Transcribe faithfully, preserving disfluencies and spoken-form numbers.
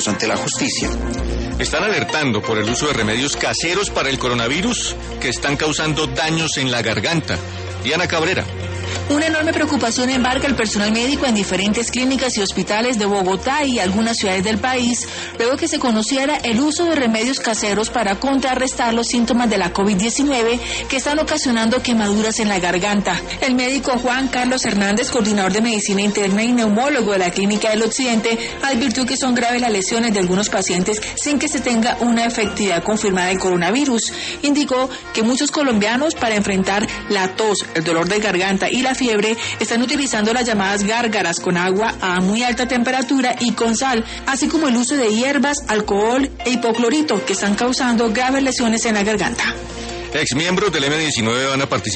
ante la justicia. Están alertando por el uso de remedios caseros para el coronavirus que están causando daños en la garganta. Diana Cabrera. Una enorme preocupación embarca el personal médico en diferentes clínicas y hospitales de Bogotá y algunas ciudades del país, luego que se conociera el uso de remedios caseros para contrarrestar los síntomas de la COVID diecinueve que están ocasionando quemaduras en la garganta. El médico Juan Carlos Hernández, coordinador de medicina interna y neumólogo de la Clínica del Occidente, advirtió que son graves las lesiones de algunos pacientes sin que se tenga una efectividad confirmada del coronavirus. Indicó que muchos colombianos, para enfrentar la tos, el dolor de garganta y la fiebre, están utilizando las llamadas gárgaras con agua a muy alta temperatura y con sal, así como el uso de hierbas, alcohol e hipoclorito, que están causando graves lesiones en la garganta. Exmiembros del eme diecinueve van a participar